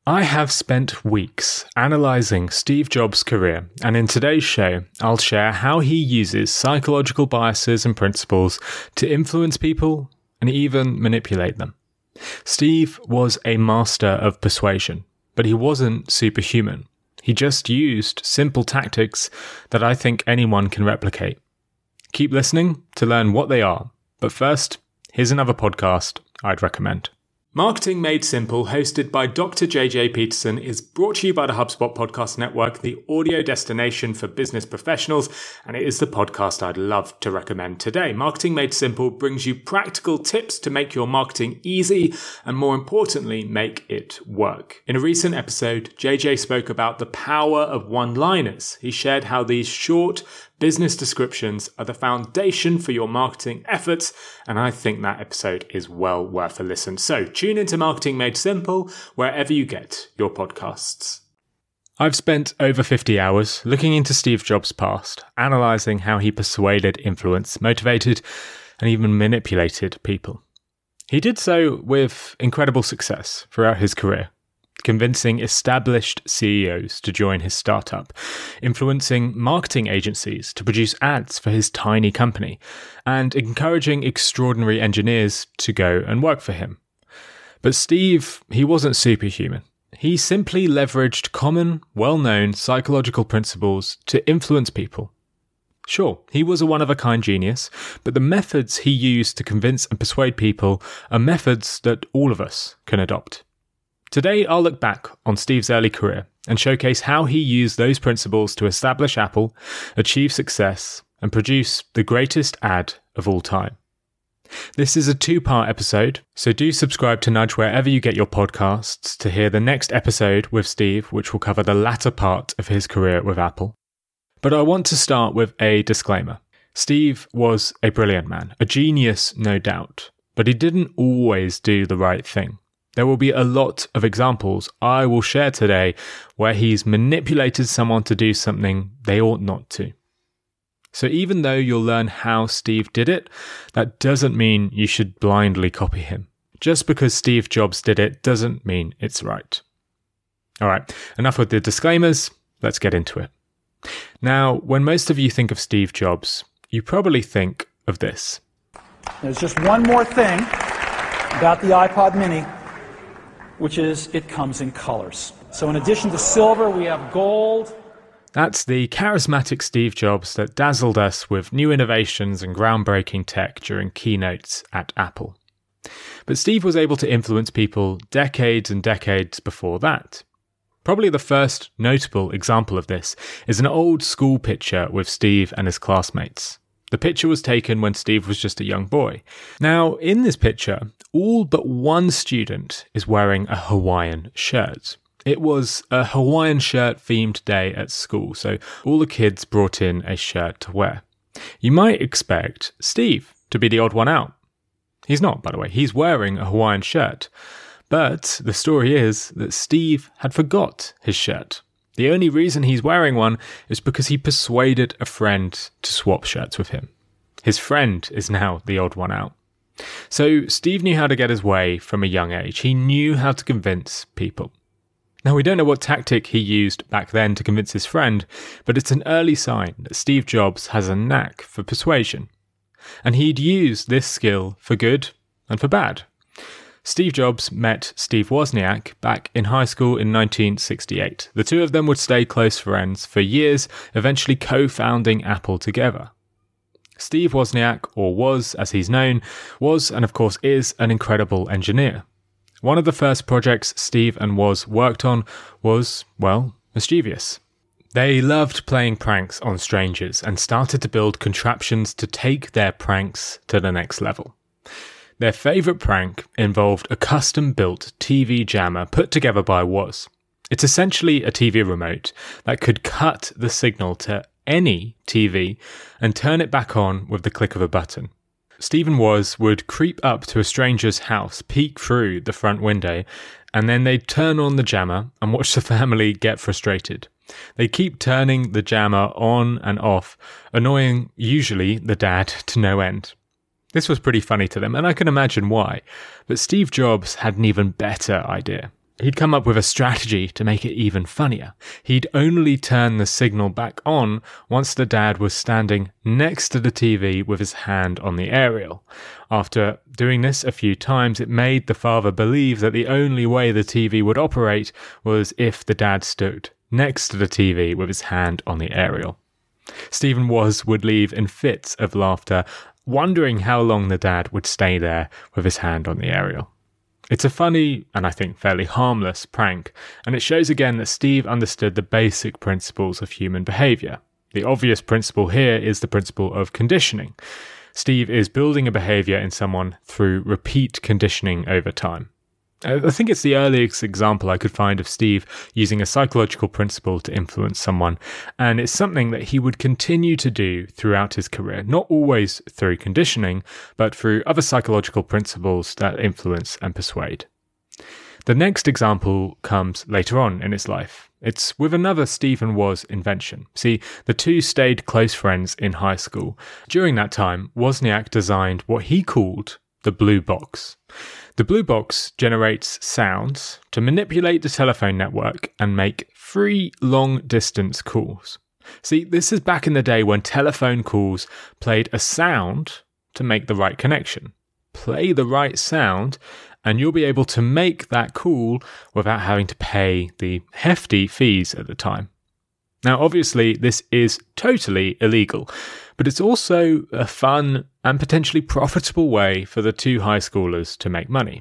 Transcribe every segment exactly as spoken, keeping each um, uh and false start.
I have spent weeks analysing Steve Jobs' career, and in today's show, I'll share how he uses psychological biases and principles to influence people and even manipulate them. Steve was a master of persuasion, but he wasn't superhuman. He just used simple tactics that I think anyone can replicate. Keep listening to learn what they are, but first, here's another podcast I'd recommend. Marketing Made Simple, hosted by Doctor J J Peterson, is brought to you by the HubSpot Podcast Network, the audio destination for business professionals, and it is the podcast I'd love to recommend today. Marketing Made Simple brings you practical tips to make your marketing easy and, more importantly, make it work. In a recent episode, J J spoke about the power of one-liners. He shared how these short business descriptions are the foundation for your marketing efforts, and I think that episode is well worth a listen. So tune into Marketing Made Simple wherever you get your podcasts. I've spent over fifty hours looking into Steve Jobs' past, analysing how he persuaded, influenced, motivated, and even manipulated people. He did so with incredible success throughout his career, convincing established C E Os to join his startup, influencing marketing agencies to produce ads for his tiny company, and encouraging extraordinary engineers to go and work for him. But Steve, he wasn't superhuman. He simply leveraged common, well-known psychological principles to influence people. Sure, he was a one-of-a-kind genius, but the methods he used to convince and persuade people are methods that all of us can adopt. Today, I'll look back on Steve's early career and showcase how he used those principles to establish Apple, achieve success, and produce the greatest ad of all time. This is a two-part episode, so do subscribe to Nudge wherever you get your podcasts to hear the next episode with Steve, which will cover the latter part of his career with Apple. But I want to start with a disclaimer. Steve was a brilliant man, a genius, no doubt, but he didn't always do the right thing. There will be a lot of examples I will share today where he's manipulated someone to do something they ought not to. So even though you'll learn how Steve did it, that doesn't mean you should blindly copy him. Just because Steve Jobs did it doesn't mean it's right. All right, enough with the disclaimers, let's get into it. Now, when most of you think of Steve Jobs, you probably think of this. There's just one more thing about the iPod mini, which is it comes in colors. So in addition to silver, we have gold. That's the charismatic Steve Jobs that dazzled us with new innovations and groundbreaking tech during keynotes at Apple. But Steve was able to influence people decades and decades before that. Probably the first notable example of this is an old school picture with Steve and his classmates. The picture was taken when Steve was just a young boy. Now, in this picture, all but one student is wearing a Hawaiian shirt. It was a Hawaiian shirt themed day at school, so all the kids brought in a shirt to wear. You might expect Steve to be the odd one out. He's not, by the way. He's wearing a Hawaiian shirt. But the story is that Steve had forgot his shirt. The only reason he's wearing one is because he persuaded a friend to swap shirts with him. His friend is now the odd one out. So Steve knew how to get his way from a young age. He knew how to convince people. Now, we don't know what tactic he used back then to convince his friend, but it's an early sign that Steve Jobs has a knack for persuasion. And he'd use this skill for good and for bad. Steve Jobs met Steve Wozniak back in high school in nineteen sixty-eight. The two of them would stay close friends for years, eventually co-founding Apple together. Steve Wozniak, or was as he's known, was and of course is an incredible engineer. One of the first projects Steve and Woz worked on was, well, mischievous. They loved playing pranks on strangers and started to build contraptions to take their pranks to the next level. Their favourite prank involved a custom-built T V jammer put together by Woz. It's essentially a T V remote that could cut the signal to any T V and turn it back on with the click of a button. Steve and Woz would creep up to a stranger's house, peek through the front window, and then they'd turn on the jammer and watch the family get frustrated. They'd keep turning the jammer on and off, annoying usually the dad to no end. This was pretty funny to them, and I can imagine why. But Steve Jobs had an even better idea. he'd come up with a strategy to make it even funnier. He'd only turn the signal back on once the dad was standing next to the T V with his hand on the aerial. After doing this a few times, it made the father believe that the only way the T V would operate was if the dad stood next to the T V with his hand on the aerial. Stephen Woz would leave in fits of laughter, wondering how long the dad would stay there with his hand on the aerial. It's a funny, and I think fairly harmless, prank, and it shows again that Steve understood the basic principles of human behaviour. The obvious principle here is the principle of conditioning. Steve is building a behaviour in someone through repeat conditioning over time. I think it's the earliest example I could find of Steve using a psychological principle to influence someone, and it's something that he would continue to do throughout his career, not always through conditioning, but through other psychological principles that influence and persuade. The next example comes later on in his life. It's with another Stephen Woz invention. See, the two stayed close friends in high school. During that time, Wozniak designed what he called the blue box. The blue box generates sounds to manipulate the telephone network and make free long-distance calls. See, this is back in the day when telephone calls played a sound to make the right connection. Play the right sound, and you'll be able to make that call without having to pay the hefty fees at the time. Now, obviously, this is totally illegal, but it's also a fun and potentially profitable way for the two high schoolers to make money.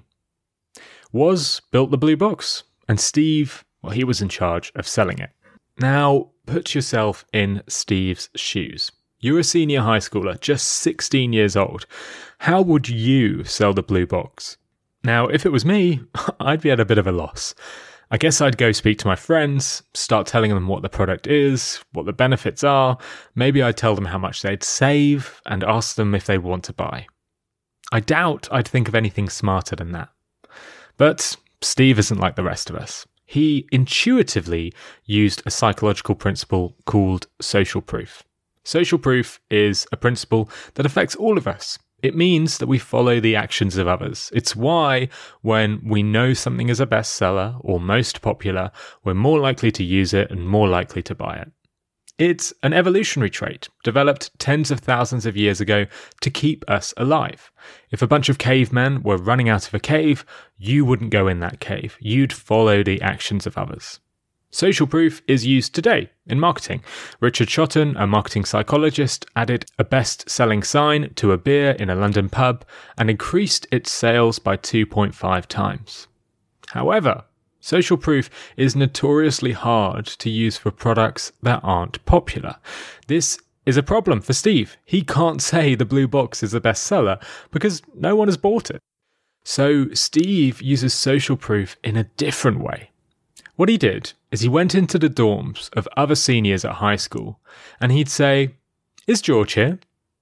Woz built the blue box, and Steve, well, he was in charge of selling it. Now, put yourself in Steve's shoes. You're a senior high schooler, just sixteen years old. How would you sell the blue box? Now, if it was me, I'd be at a bit of a loss. I guess I'd go speak to my friends, start telling them what the product is, what the benefits are. Maybe I'd tell them how much they'd save and ask them if they want to buy. I doubt I'd think of anything smarter than that. But Steve isn't like the rest of us. He intuitively used a psychological principle called social proof. Social proof is a principle that affects all of us. It means that we follow the actions of others. It's why, when we know something is a bestseller or most popular, we're more likely to use it and more likely to buy it. It's an evolutionary trait developed tens of thousands of years ago to keep us alive. If a bunch of cavemen were running out of a cave, you wouldn't go in that cave. You'd follow the actions of others. Social proof is used today in marketing. Richard Shotton, a marketing psychologist, added a best-selling sign to a beer in a London pub and increased its sales by two point five times. However, social proof is notoriously hard to use for products that aren't popular. This is a problem for Steve. He can't say the blue box is a bestseller because no one has bought it. So Steve uses social proof in a different way. What he did is he went into the dorms of other seniors at high school and he'd say, "Is George here?"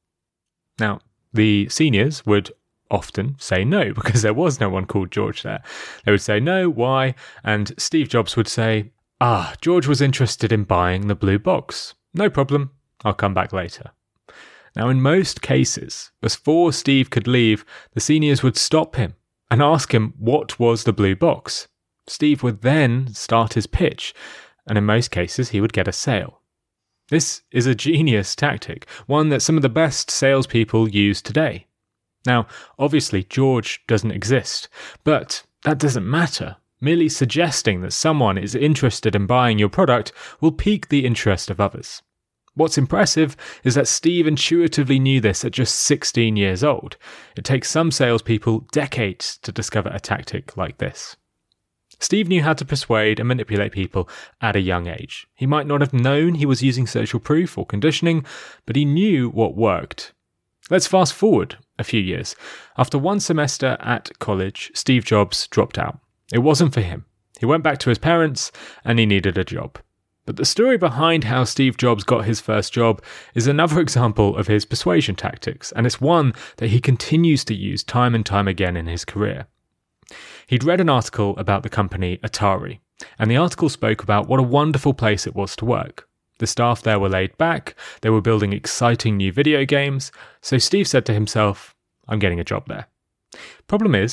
Now, the seniors would often say no because there was no one called George there. They would say no, why? And Steve Jobs would say, "Ah, George was interested in buying the blue box. No problem, I'll come back later." Now, in most cases, before Steve could leave, the seniors would stop him and ask him what was the blue box. Steve would then start his pitch, and in most cases he would get a sale. This is a genius tactic, one that some of the best salespeople use today. Now, obviously George doesn't exist, but that doesn't matter. Merely suggesting that someone is interested in buying your product will pique the interest of others. What's impressive is that Steve intuitively knew this at just sixteen years old. It takes some salespeople decades to discover a tactic like this. Steve knew how to persuade and manipulate people at a young age. He might not have known he was using social proof or conditioning, but he knew what worked. Let's fast forward a few years. After one semester at college, Steve Jobs dropped out. It wasn't for him. He went back to his parents and he needed a job. But the story behind how Steve Jobs got his first job is another example of his persuasion tactics, and it's one that he continues to use time and time again in his career. He'd read an article about the company Atari, and the article spoke about what a wonderful place it was to work. The staff there were laid back, they were building exciting new video games, so Steve said to himself, "I'm getting a job there." Problem is,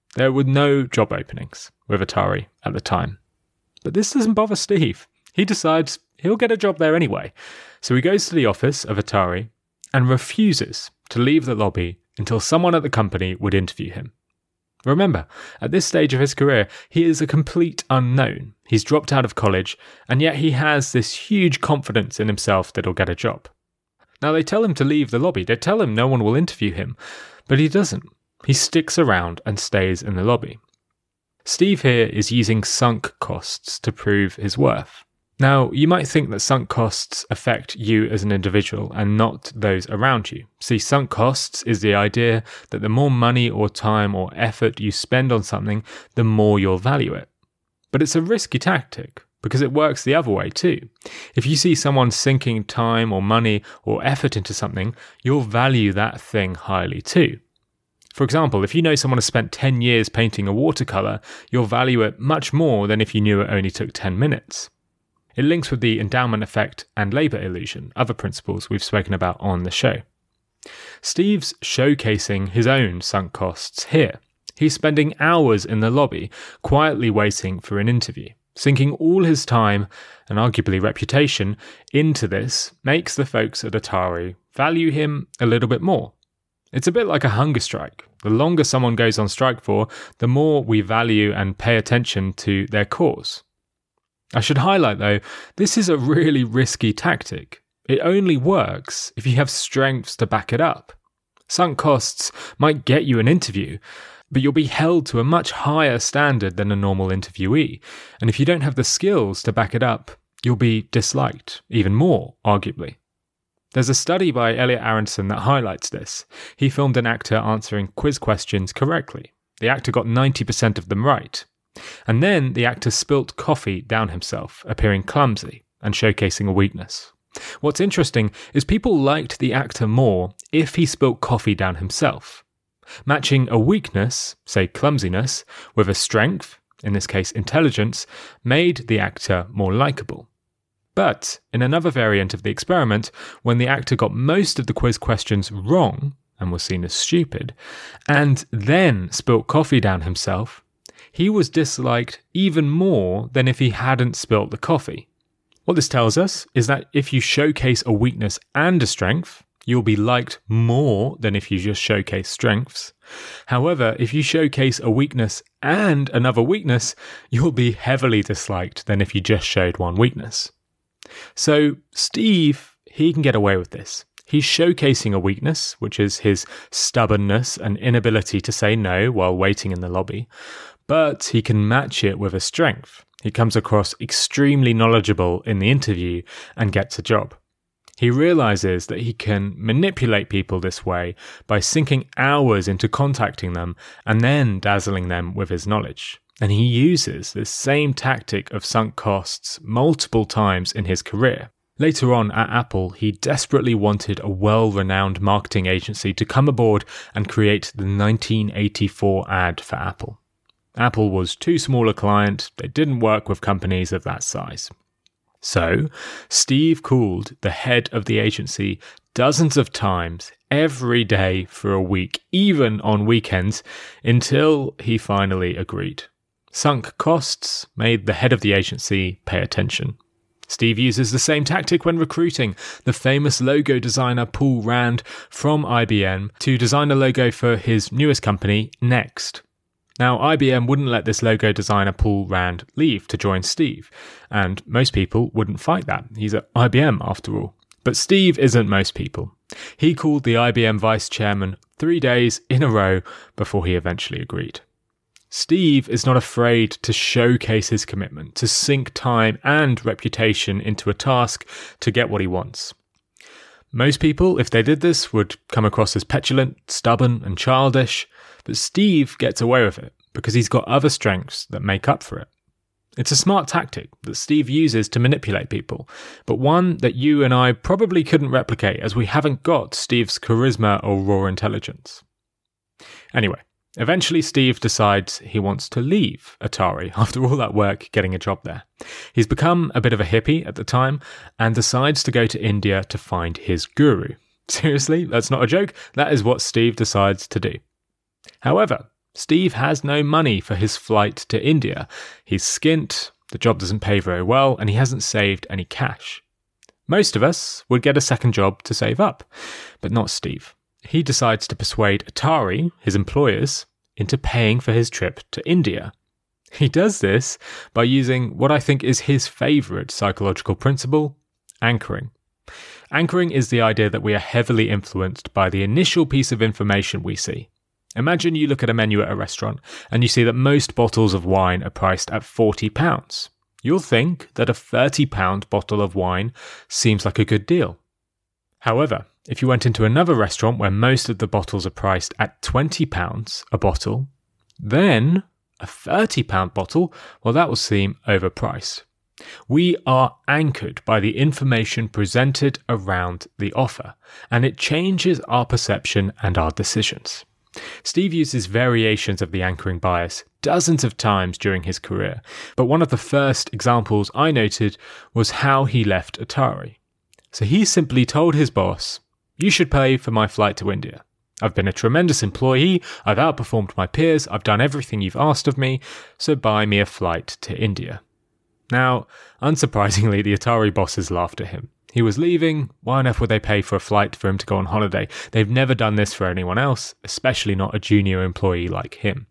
There were no job openings with Atari at the time. But this doesn't bother Steve. He decides he'll get a job there anyway. So he goes to the office of Atari and refuses to leave the lobby until someone at the company would interview him. Remember, at this stage of his career, he is a complete unknown. He's dropped out of college, and yet he has this huge confidence in himself that he'll get a job. Now, they tell him to leave the lobby. They tell him no one will interview him, but he doesn't. He sticks around and stays in the lobby. Steve here is using sunk costs to prove his worth. Now, you might think that sunk costs affect you as an individual and not those around you. See, sunk costs is the idea that the more money or time or effort you spend on something, the more you'll value it. But it's a risky tactic because it works the other way too. If you see someone sinking time or money or effort into something, you'll value that thing highly too. For example, if you know someone has spent ten years painting a watercolour, you'll value it much more than if you knew it only took ten minutes. It links with the endowment effect and labour illusion, other principles we've spoken about on the show. Steve's showcasing his own sunk costs here. He's spending hours in the lobby, quietly waiting for an interview. Sinking all his time, and arguably reputation, into this makes the folks at Atari value him a little bit more. It's a bit like a hunger strike. The longer someone goes on strike for, the more we value and pay attention to their cause. I should highlight, though, this is a really risky tactic. It only works if you have strengths to back it up. Sunk costs might get you an interview, but you'll be held to a much higher standard than a normal interviewee, and if you don't have the skills to back it up, you'll be disliked, even more, arguably. There's a study by Elliot Aronson that highlights this. He filmed an actor answering quiz questions correctly. The actor got ninety percent of them right. And then the actor spilt coffee down himself, appearing clumsy and showcasing a weakness. What's interesting is people liked the actor more if he spilt coffee down himself. Matching a weakness, say clumsiness, with a strength, in this case intelligence, made the actor more likeable. But in another variant of the experiment, when the actor got most of the quiz questions wrong, and was seen as stupid, and then spilt coffee down himself, he was disliked even more than if he hadn't spilt the coffee. What this tells us is that if you showcase a weakness and a strength, you'll be liked more than if you just showcase strengths. However, if you showcase a weakness and another weakness, you'll be heavily disliked than if you just showed one weakness. So Steve, he can get away with this. He's showcasing a weakness, which is his stubbornness and inability to say no while waiting in the lobby. But he can match it with a strength. He comes across extremely knowledgeable in the interview and gets a job. He realizes that he can manipulate people this way by sinking hours into contacting them and then dazzling them with his knowledge. And he uses this same tactic of sunk costs multiple times in his career. Later on at Apple, he desperately wanted a well-renowned marketing agency to come aboard and create the nineteen eighty-four ad for Apple. Apple was too small a client, they didn't work with companies of that size. So, Steve called the head of the agency dozens of times, every day for a week, even on weekends, until he finally agreed. Sunk costs made the head of the agency pay attention. Steve uses the same tactic when recruiting the famous logo designer Paul Rand from I B M to design a logo for his newest company, Next. Now, I B M wouldn't let this logo designer Paul Rand leave to join Steve, and most people wouldn't fight that. He's at I B M after all. But Steve isn't most people. He called the I B M vice chairman three days in a row before he eventually agreed. Steve is not afraid to showcase his commitment, to sink time and reputation into a task to get what he wants. Most people, if they did this, would come across as petulant, stubborn, and childish, but Steve gets away with it because he's got other strengths that make up for it. It's a smart tactic that Steve uses to manipulate people, but one that you and I probably couldn't replicate as we haven't got Steve's charisma or raw intelligence. Anyway, eventually Steve decides he wants to leave Atari after all that work getting a job there. He's become a bit of a hippie at the time and decides to go to India to find his guru. Seriously, that's not a joke. That is what Steve decides to do. However, Steve has no money for his flight to India. He's skint, the job doesn't pay very well, and he hasn't saved any cash. Most of us would get a second job to save up, but not Steve. He decides to persuade Atari, his employers, into paying for his trip to India. He does this by using what I think is his favourite psychological principle, anchoring. Anchoring is the idea that we are heavily influenced by the initial piece of information we see. Imagine you look at a menu at a restaurant and you see that most bottles of wine are priced at forty pounds. You'll think that a thirty pound bottle of wine seems like a good deal. However, if you went into another restaurant where most of the bottles are priced at twenty pounds a bottle, then a thirty pound bottle, well, that will seem overpriced. We are anchored by the information presented around the offer, and it changes our perception and our decisions. Steve uses variations of the anchoring bias dozens of times during his career, but one of the first examples I noted was how he left Atari. So he simply told his boss, "You should pay for my flight to India. I've been a tremendous employee, I've outperformed my peers, I've done everything you've asked of me, so buy me a flight to India." Now, unsurprisingly, the Atari bosses laughed at him. He was leaving, why on earth would they pay for a flight for him to go on holiday? They've never done this for anyone else, especially not a junior employee like him.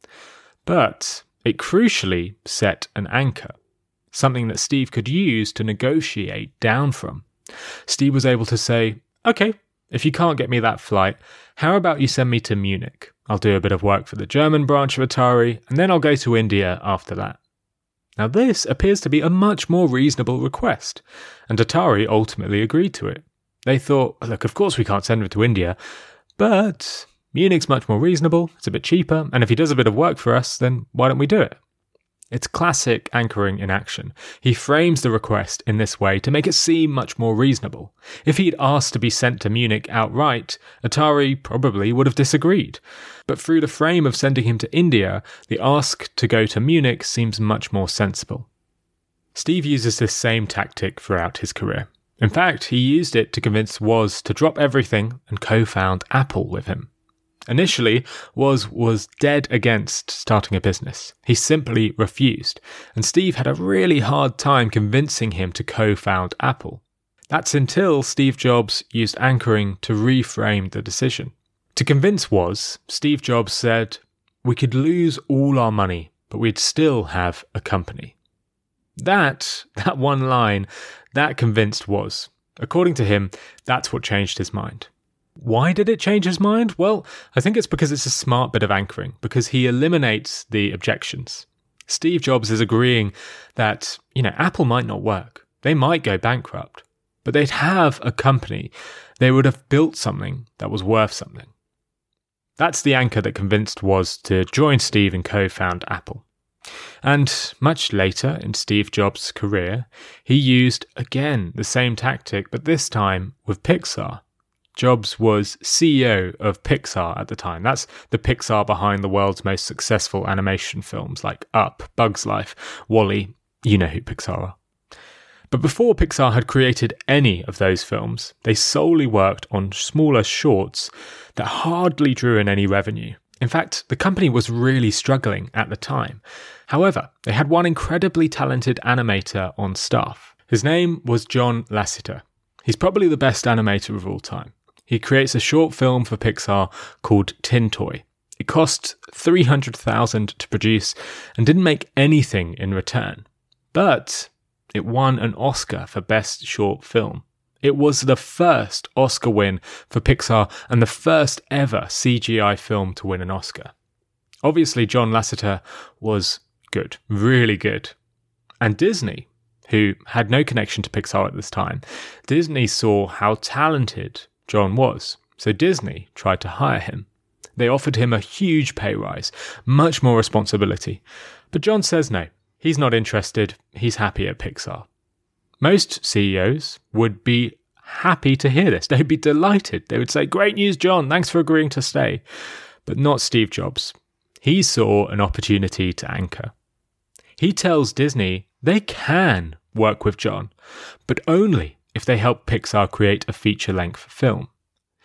But it crucially set an anchor, something that Steve could use to negotiate down from. Steve was able to say, "Okay, if you can't get me that flight, how about you send me to Munich? I'll do a bit of work for the German branch of Atari, and then I'll go to India after that." Now this appears to be a much more reasonable request, and Atari ultimately agreed to it. They thought, look, of course we can't send him to India, but Munich's much more reasonable, it's a bit cheaper, and if he does a bit of work for us, then why don't we do it? It's classic anchoring in action. He frames the request in this way to make it seem much more reasonable. If he'd asked to be sent to Munich outright, Atari probably would have disagreed. But through the frame of sending him to India, the ask to go to Munich seems much more sensible. Steve uses this same tactic throughout his career. In fact, he used it to convince Woz to drop everything and co-found Apple with him. Initially, Woz was dead against starting a business. He simply refused, and Steve had a really hard time convincing him to co-found Apple. That's until Steve Jobs used anchoring to reframe the decision. To convince Woz, Steve Jobs said, "We could lose all our money, but we'd still have a company." That, that one line, that convinced Woz. According to him, that's what changed his mind. Why did it change his mind? Well, I think it's because it's a smart bit of anchoring, because he eliminates the objections. Steve Jobs is agreeing that, you know, Apple might not work. They might go bankrupt, but they'd have a company. They would have built something that was worth something. That's the anchor that convinced Woz to join Steve and co-found Apple. And much later in Steve Jobs' career, he used, again, the same tactic, but this time with Pixar. Jobs was C E O of Pixar at the time. That's the Pixar behind the world's most successful animation films like Up, Bug's Life, WALL-E. You know who Pixar are. But before Pixar had created any of those films, they solely worked on smaller shorts that hardly drew in any revenue. In fact, the company was really struggling at the time. However, they had one incredibly talented animator on staff. His name was John Lasseter. He's probably the best animator of all time. He creates a short film for Pixar called Tin Toy. It cost three hundred thousand dollars to produce and didn't make anything in return. But it won an Oscar for Best Short Film. It was the first Oscar win for Pixar and the first ever C G I film to win an Oscar. Obviously, John Lasseter was good, really good. And Disney, who had no connection to Pixar at this time, Disney saw how talented John was, so Disney tried to hire him. They offered him a huge pay rise, much more responsibility. But John says no, he's not interested, he's happy at Pixar. Most C E Os would be happy to hear this. They'd be delighted. They would say, "Great news, John, thanks for agreeing to stay." But not Steve Jobs. He saw an opportunity to anchor. He tells Disney they can work with John, but only if they help Pixar create a feature-length film.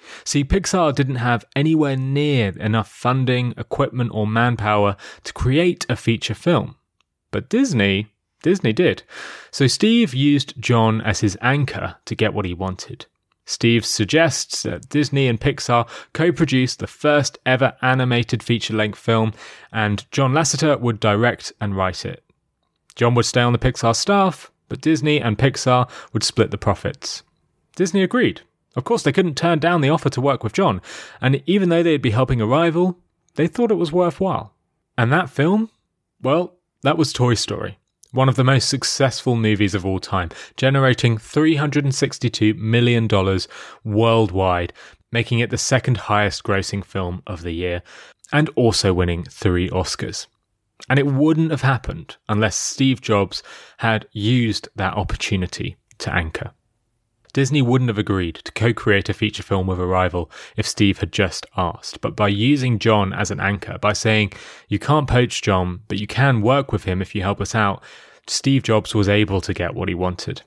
See, Pixar didn't have anywhere near enough funding, equipment, or manpower to create a feature film. But Disney, Disney did. So Steve used John as his anchor to get what he wanted. Steve suggests that Disney and Pixar co-produce the first ever animated feature-length film, and John Lasseter would direct and write it. John would stay on the Pixar staff, but Disney and Pixar would split the profits. Disney agreed. Of course, they couldn't turn down the offer to work with John, and even though they'd be helping a rival, they thought it was worthwhile. And that film? Well, that was Toy Story. One of the most successful movies of all time, generating three hundred sixty-two million dollars worldwide, making it the second highest grossing film of the year, and also winning three Oscars. And it wouldn't have happened unless Steve Jobs had used that opportunity to anchor. Disney wouldn't have agreed to co-create a feature film with a rival if Steve had just asked, but by using John as an anchor, by saying, you can't poach John, but you can work with him if you help us out, Steve Jobs was able to get what he wanted.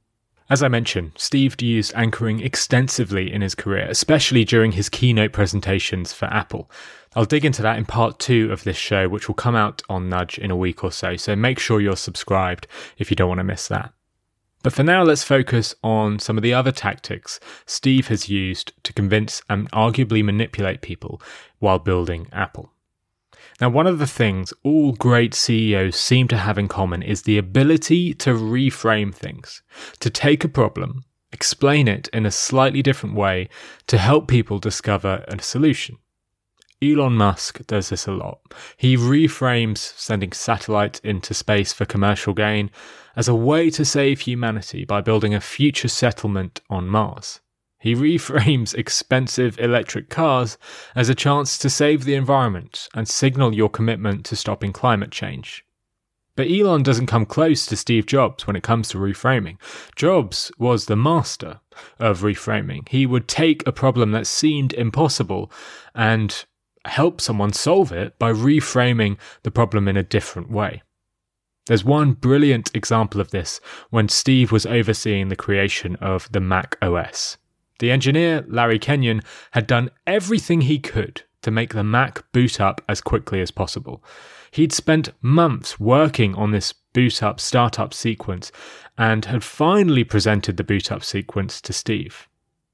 As I mentioned, Steve used anchoring extensively in his career, especially during his keynote presentations for Apple. I'll dig into that in part two of this show, which will come out on Nudge in a week or so, so make sure you're subscribed if you don't want to miss that. But for now, let's focus on some of the other tactics Steve has used to convince and arguably manipulate people while building Apple. Now, one of the things all great C E Os seem to have in common is the ability to reframe things, to take a problem, explain it in a slightly different way to help people discover a solution. Elon Musk does this a lot. He reframes sending satellites into space for commercial gain as a way to save humanity by building a future settlement on Mars. He reframes expensive electric cars as a chance to save the environment and signal your commitment to stopping climate change. But Elon doesn't come close to Steve Jobs when it comes to reframing. Jobs was the master of reframing. He would take a problem that seemed impossible and help someone solve it by reframing the problem in a different way. There's one brilliant example of this when Steve was overseeing the creation of the Mac O S. The engineer, Larry Kenyon, had done everything he could to make the Mac boot up as quickly as possible. He'd spent months working on this boot up startup sequence and had finally presented the boot up sequence to Steve.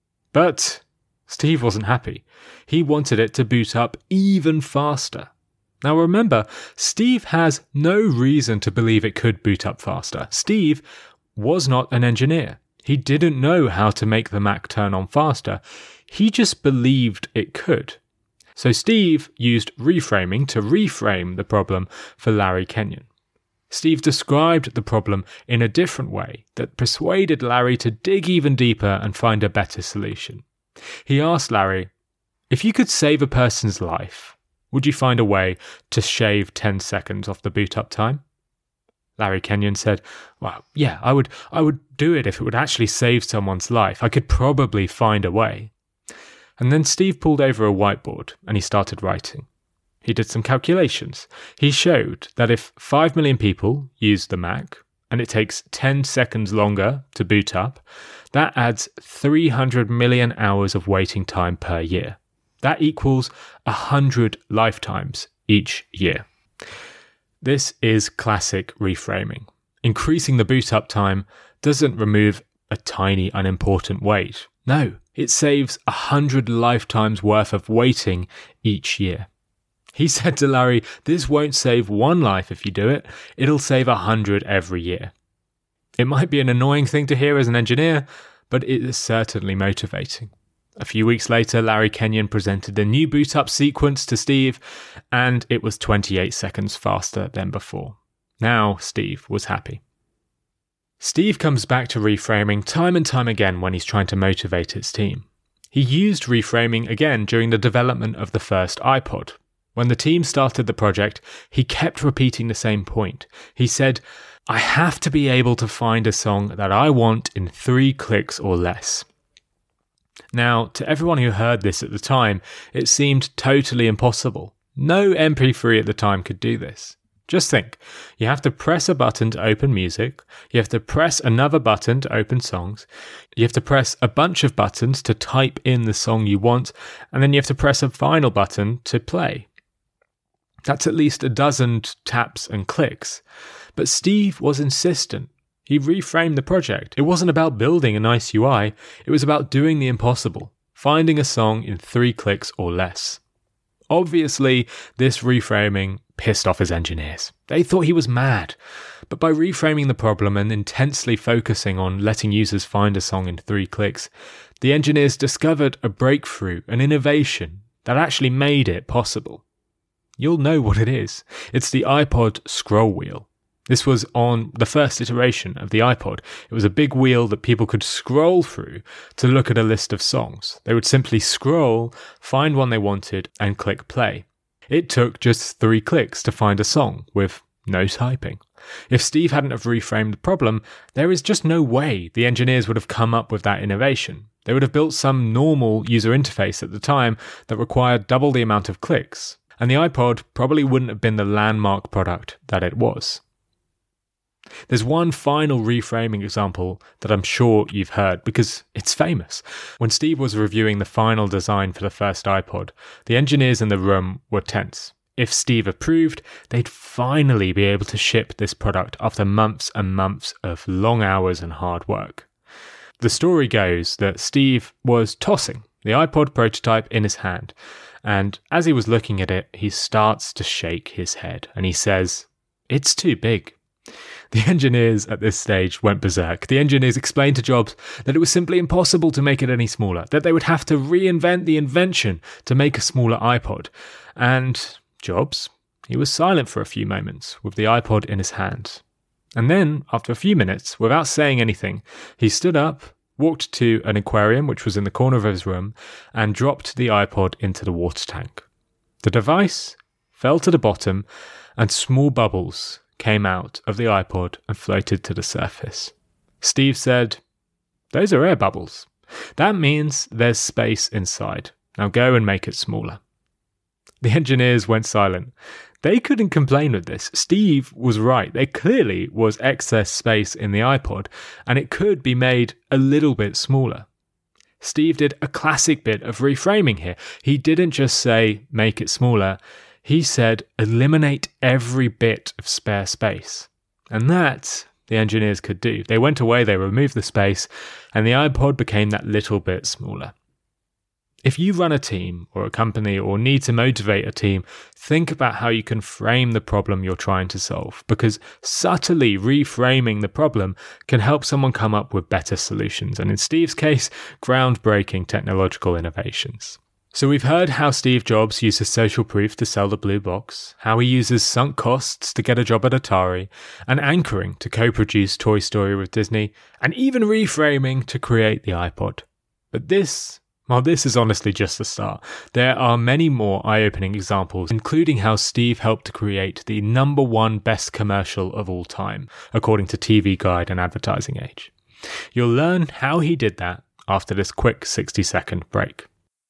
But Steve wasn't happy. He wanted it to boot up even faster. Now remember, Steve has no reason to believe it could boot up faster. Steve was not an engineer. He didn't know how to make the Mac turn on faster. He just believed it could. So Steve used reframing to reframe the problem for Larry Kenyon. Steve described the problem in a different way that persuaded Larry to dig even deeper and find a better solution. He asked Larry, if you could save a person's life, would you find a way to shave ten seconds off the boot up time? Larry Kenyon said, well, yeah, I would I would do it if it would actually save someone's life. I could probably find a way. And then Steve pulled over a whiteboard and he started writing. He did some calculations. He showed that if five million people use the Mac and it takes ten seconds longer to boot up, that adds three hundred million hours of waiting time per year. That equals one hundred lifetimes each year. This is classic reframing. Increasing the boot up time doesn't remove a tiny unimportant wait. No, it saves one hundred lifetimes worth of waiting each year. He said to Larry, this won't save one life if you do it, it'll save one hundred every year. It might be an annoying thing to hear as an engineer, but it is certainly motivating. A few weeks later, Larry Kenyon presented the new boot up sequence to Steve, and it was twenty-eight seconds faster than before. Now Steve was happy. Steve comes back to reframing time and time again when he's trying to motivate his team. He used reframing again during the development of the first iPod. When the team started the project, he kept repeating the same point. He said, I have to be able to find a song that I want in three clicks or less. Now, to everyone who heard this at the time, it seemed totally impossible. No M P three at the time could do this. Just think, you have to press a button to open music, you have to press another button to open songs, you have to press a bunch of buttons to type in the song you want, and then you have to press a final button to play. That's at least a dozen taps and clicks. But Steve was insistent. He reframed the project. It wasn't about building a nice U I, it was about doing the impossible, finding a song in three clicks or less. Obviously, this reframing pissed off his engineers. They thought he was mad. But by reframing the problem and intensely focusing on letting users find a song in three clicks, the engineers discovered a breakthrough, an innovation that actually made it possible. You'll know what it is. It's the iPod scroll wheel. This was on the first iteration of the iPod. It was a big wheel that people could scroll through to look at a list of songs. They would simply scroll, find one they wanted, and click play. It took just three clicks to find a song, with no typing. If Steve hadn't have reframed the problem, there is just no way the engineers would have come up with that innovation. They would have built some normal user interface at the time that required double the amount of clicks, and the iPod probably wouldn't have been the landmark product that it was. There's one final reframing example that I'm sure you've heard because it's famous. When Steve was reviewing the final design for the first iPod, the engineers in the room were tense. If Steve approved, they'd finally be able to ship this product after months and months of long hours and hard work. The story goes that Steve was tossing the iPod prototype in his hand, and as he was looking at it, he starts to shake his head and he says, "It's too big." The engineers at this stage went berserk. The engineers explained to Jobs that it was simply impossible to make it any smaller, that they would have to reinvent the invention to make a smaller iPod. And Jobs, he was silent for a few moments with the iPod in his hand. And then, after a few minutes, without saying anything, he stood up, walked to an aquarium which was in the corner of his room, and dropped the iPod into the water tank. The device fell to the bottom, and small bubbles came out of the iPod and floated to the surface. Steve said, "Those are air bubbles. That means there's space inside. Now go and make it smaller." The engineers went silent. They couldn't complain with this. Steve was right. There clearly was excess space in the iPod, and it could be made a little bit smaller. Steve did a classic bit of reframing here. He didn't just say, make it smaller. He said, eliminate every bit of spare space. And that the engineers could do. They went away, they removed the space, and the iPod became that little bit smaller. If you run a team or a company or need to motivate a team, think about how you can frame the problem you're trying to solve, because subtly reframing the problem can help someone come up with better solutions, and in Steve's case, groundbreaking technological innovations. So we've heard how Steve Jobs uses social proof to sell the blue box, how he uses sunk costs to get a job at Atari, and anchoring to co-produce Toy Story with Disney, and even reframing to create the iPod. But this, well, this is honestly just the start. There are many more eye-opening examples, including how Steve helped to create the number one best commercial of all time, according to T V Guide and Advertising Age. You'll learn how he did that after this quick sixty-second break.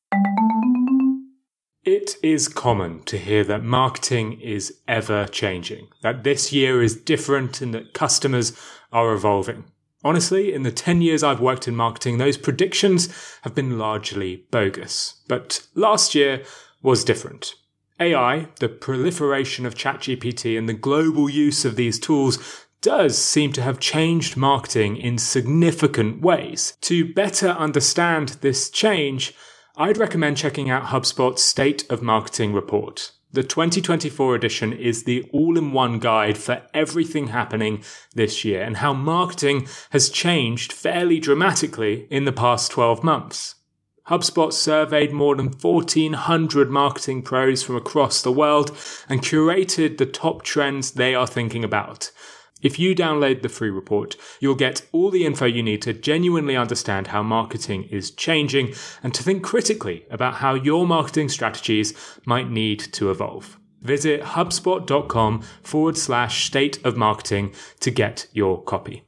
It is common to hear that marketing is ever changing, that this year is different and that customers are evolving. Honestly, in the ten years I've worked in marketing, those predictions have been largely bogus. But last year was different. A I, the proliferation of ChatGPT and the global use of these tools does seem to have changed marketing in significant ways. To better understand this change, I'd recommend checking out HubSpot's State of Marketing report. The twenty twenty-four edition is the all-in-one guide for everything happening this year and how marketing has changed fairly dramatically in the past twelve months. HubSpot surveyed more than fourteen hundred marketing pros from across the world and curated the top trends they are thinking about. If you download the free report, you'll get all the info you need to genuinely understand how marketing is changing and to think critically about how your marketing strategies might need to evolve. Visit HubSpot.com forward slash state of marketing to get your copy.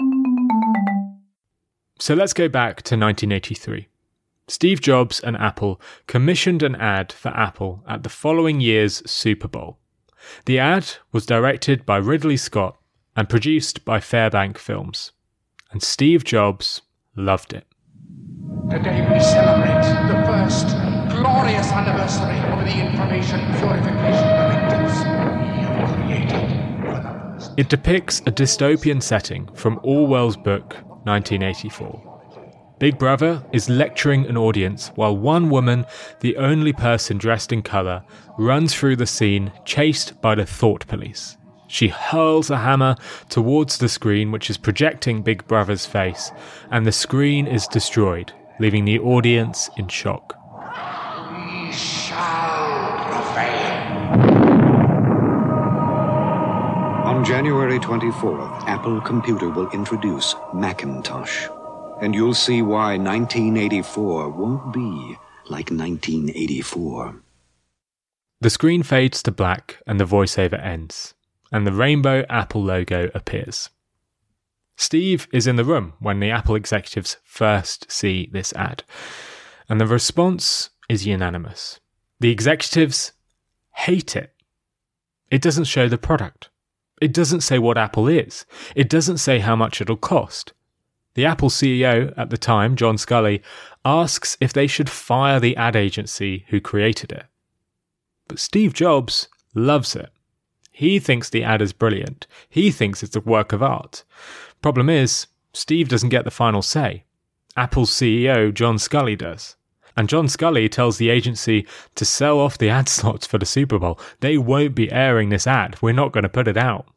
So let's go back to nineteen eighty-three. Steve Jobs and Apple commissioned an ad for Apple at the following year's Super Bowl. The ad was directed by Ridley Scott and produced by Fairbank Films. And Steve Jobs loved it. Today we celebrate the first glorious anniversary of the information purification directives we have created for the first. It depicts a dystopian setting from Orwell's book, nineteen eighty-four. Big Brother is lecturing an audience while one woman, the only person dressed in colour, runs through the scene chased by the thought police. She hurls a hammer towards the screen, which is projecting Big Brother's face, and the screen is destroyed, leaving the audience in shock. We shall prevail. On January twenty-fourth, Apple Computer will introduce Macintosh. And you'll see why nineteen eighty-four won't be like nineteen eighty-four. The screen fades to black and the voiceover ends, and the rainbow Apple logo appears. Steve is in the room when the Apple executives first see this ad, and the response is unanimous. The executives hate it. It doesn't show the product. It doesn't say what Apple is. It doesn't say how much it'll cost. The Apple C E O at the time, John Sculley, asks if they should fire the ad agency who created it. But Steve Jobs loves it. He thinks the ad is brilliant. He thinks it's a work of art. Problem is, Steve doesn't get the final say. Apple's C E O, John Sculley, does. And John Sculley tells the agency to sell off the ad slots for the Super Bowl. They won't be airing this ad. We're not going to put it out.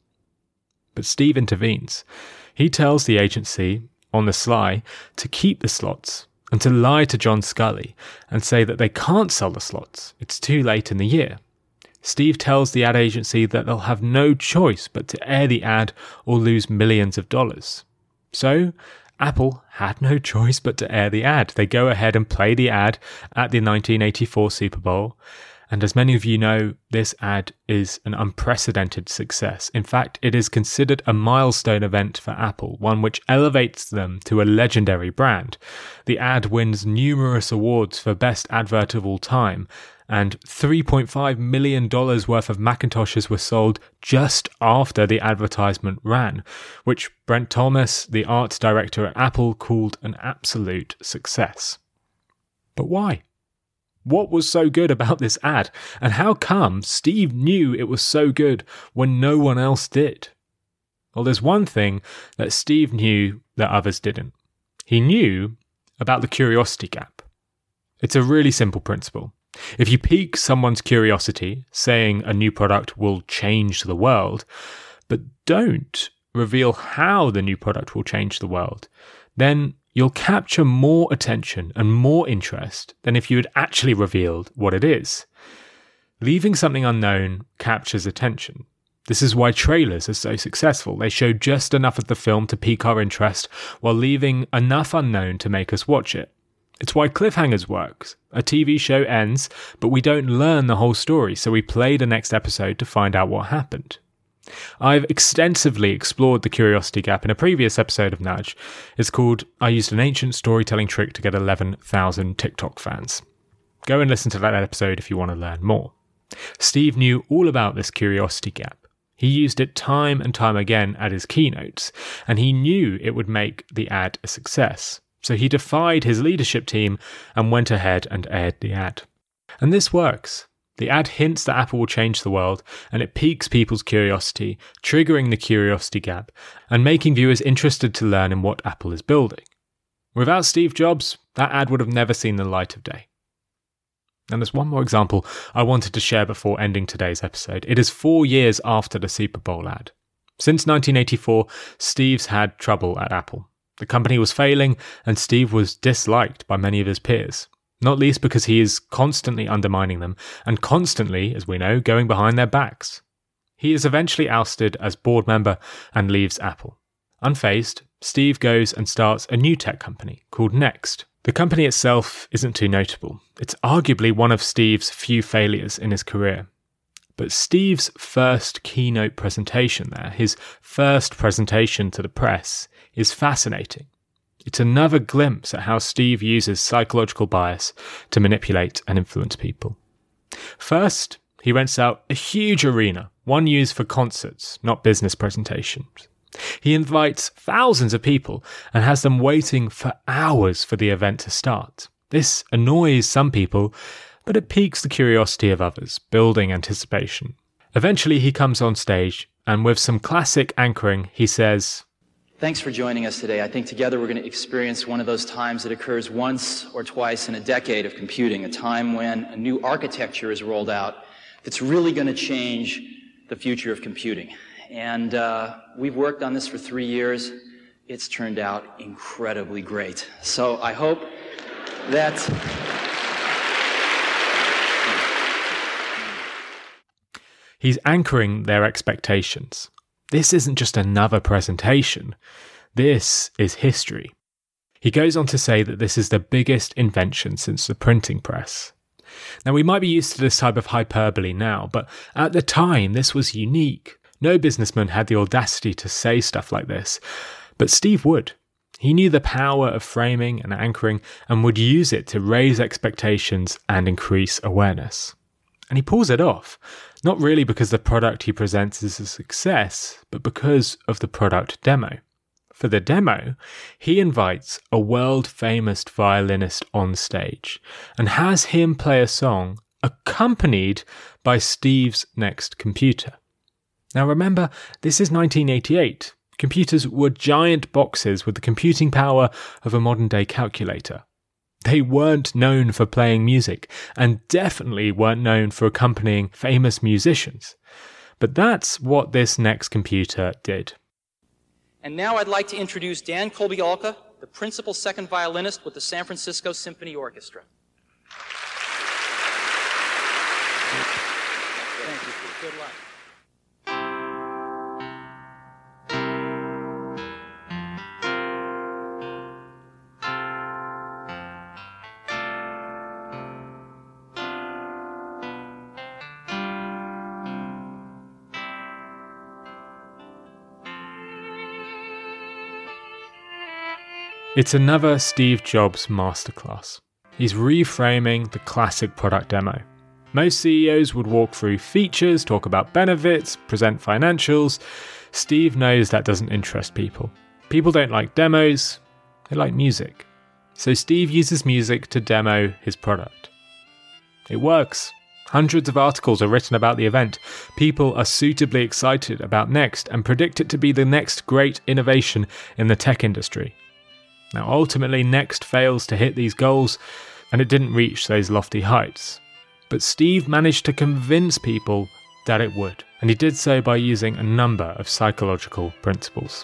But Steve intervenes. He tells the agency, on the sly, to keep the slots and to lie to John Sculley and say that they can't sell the slots. It's too late in the year. Steve tells the ad agency that they'll have no choice but to air the ad or lose millions of dollars. So, Apple had no choice but to air the ad. They go ahead and play the ad at the nineteen eighty-four Super Bowl. And as many of you know, this ad is an unprecedented success. In fact, it is considered a milestone event for Apple, one which elevates them to a legendary brand. The ad wins numerous awards for Best Advert of All Time, and three point five million dollars worth of Macintoshes were sold just after the advertisement ran, which Brent Thomas, the art director at Apple, called an absolute success. But why? What was so good about this ad, and how come Steve knew it was so good when no one else did? Well, there's one thing that Steve knew that others didn't. He knew about the curiosity gap. It's a really simple principle. If you pique someone's curiosity, saying a new product will change the world, but don't reveal how the new product will change the world, then you'll capture more attention and more interest than if you had actually revealed what it is. Leaving something unknown captures attention. This is why trailers are so successful. They show just enough of the film to pique our interest while leaving enough unknown to make us watch it. It's why cliffhangers works. A T V show ends, but we don't learn the whole story, so we play the next episode to find out what happened. I've extensively explored the curiosity gap in a previous episode of Nudge. It's called I Used an Ancient Storytelling Trick to Get eleven thousand TikTok Fans. Go and listen to that episode if you want to learn more. Steve knew all about this curiosity gap. He used it time and time again at his keynotes, and he knew it would make the ad a success. So he defied his leadership team and went ahead and aired the ad. And this works. The ad hints that Apple will change the world, and it piques people's curiosity, triggering the curiosity gap and making viewers interested to learn in what Apple is building. Without Steve Jobs, that ad would have never seen the light of day. And there's one more example I wanted to share before ending today's episode. It is four years after the Super Bowl ad. Since nineteen eighty-four, Steve's had trouble at Apple. The company was failing, and Steve was disliked by many of his peers. Not least because he is constantly undermining them, and constantly, as we know, going behind their backs. He is eventually ousted as board member and leaves Apple. Unfazed, Steve goes and starts a new tech company called Next. The company itself isn't too notable. It's arguably one of Steve's few failures in his career. But Steve's first keynote presentation there, his first presentation to the press, is fascinating. It's another glimpse at how Steve uses psychological bias to manipulate and influence people. First, He rents out a huge arena, one used for concerts, not business presentations. He invites thousands of people and has them waiting for hours for the event to start. This annoys some people, but it piques the curiosity of others, building anticipation. Eventually he comes on stage, and with some classic anchoring, he says, "Thanks for joining us today. I think together we're going to experience one of those times that occurs once or twice in a decade of computing, a time when a new architecture is rolled out that's really going to change the future of computing. And uh, we've worked on this for three years. It's turned out incredibly great. So I hope that..." He's anchoring their expectations. This isn't just another presentation. This is history. He goes on to say that this is the biggest invention since the printing press. Now, we might be used to this type of hyperbole now, but at the time, this was unique. No businessman had the audacity to say stuff like this, but Steve would. He knew the power of framing and anchoring and would use it to raise expectations and increase awareness. And he pulls it off, not really because the product he presents is a success, but because of the product demo. For the demo, he invites a world-famous violinist on stage and has him play a song accompanied by Steve's next computer. Now remember, this is nineteen eighty-eight. Computers were giant boxes with the computing power of a modern-day calculator. They weren't known for playing music, and definitely weren't known for accompanying famous musicians. But that's what this next computer did. And now I'd like to introduce Dan Kobialka, the principal second violinist with the San Francisco Symphony Orchestra. Thank you. Good luck. It's another Steve Jobs masterclass. He's reframing the classic product demo. Most C E Os would walk through features, talk about benefits, present financials. Steve knows that doesn't interest people. People don't like demos, they like music. So Steve uses music to demo his product. It works. Hundreds of articles are written about the event. People are suitably excited about Next and predict it to be the next great innovation in the tech industry. Now, ultimately, Next fails to hit these goals, and it didn't reach those lofty heights. But Steve managed to convince people that it would, and he did so by using a number of psychological principles.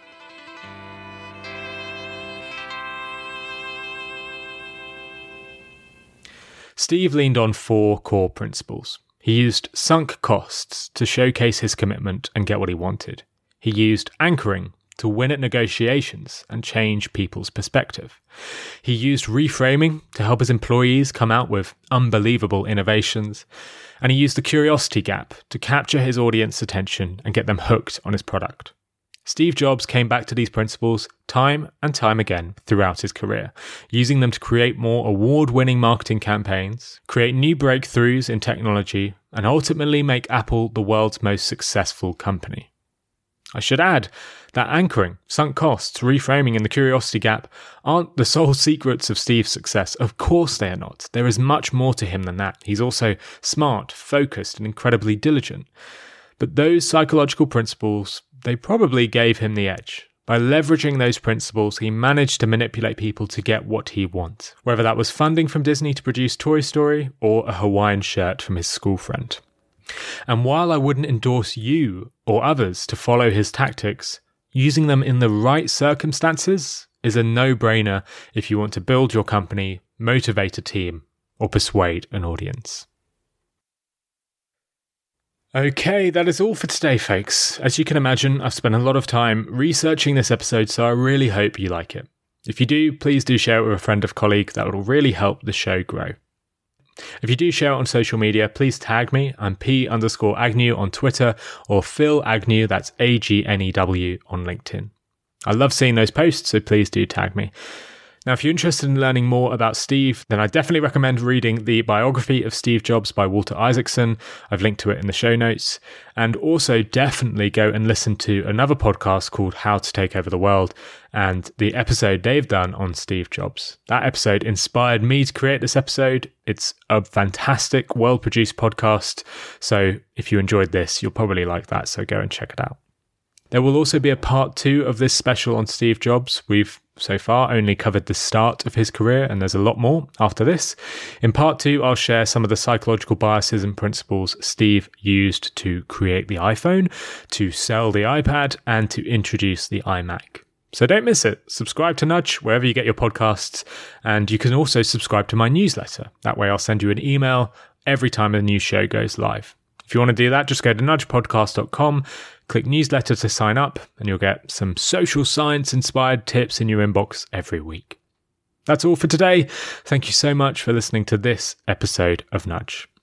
Steve leaned on four core principles. He used sunk costs to showcase his commitment and get what he wanted. He used anchoring to win at negotiations and change people's perspective. He used reframing to help his employees come out with unbelievable innovations. And he used the curiosity gap to capture his audience's attention and get them hooked on his product. Steve Jobs came back to these principles time and time again throughout his career, using them to create more award-winning marketing campaigns, create new breakthroughs in technology, and ultimately make Apple the world's most successful company. I should add that anchoring, sunk costs, reframing, and the curiosity gap aren't the sole secrets of Steve's success. Of course they are not. There is much more to him than that. He's also smart, focused, and incredibly diligent. But those psychological principles, they probably gave him the edge. By leveraging those principles, he managed to manipulate people to get what he wants, whether that was funding from Disney to produce Toy Story or a Hawaiian shirt from his school friend. And while I wouldn't endorse you or others to follow his tactics, using them in the right circumstances is a no-brainer if you want to build your company, motivate a team, or persuade an audience. Okay, that is all for today, folks. As you can imagine, I've spent a lot of time researching this episode, so I really hope you like it. If you do, please do share it with a friend or colleague. That will really help the show grow. If you do share it on social media, please tag me. I'm P underscore Agnew on Twitter, or Phil Agnew, that's A G N E W, on LinkedIn. I love seeing those posts, so please do tag me. Now, if you're interested in learning more about Steve, then I definitely recommend reading the biography of Steve Jobs by Walter Isaacson. I've linked to it in the show notes. And also definitely go and listen to another podcast called How to Take Over the World and the episode they've done on Steve Jobs. That episode inspired me to create this episode. It's a fantastic, well-produced podcast. So if you enjoyed this, you'll probably like that. So go and check it out. There will also be a part two of this special on Steve Jobs. We've so far only covered the start of his career, and there's a lot more after this. In part two, I'll share some of the psychological biases and principles Steve used to create the iPhone, to sell the iPad, and to introduce the iMac. So don't miss it. Subscribe to Nudge wherever you get your podcasts, and you can also subscribe to my newsletter. That way I'll send you an email every time a new show goes live. If you want to do that, just go to nudge podcast dot com, click newsletter to sign up, and you'll get some social science-inspired tips in your inbox every week. That's all for today. Thank you so much for listening to this episode of Nudge.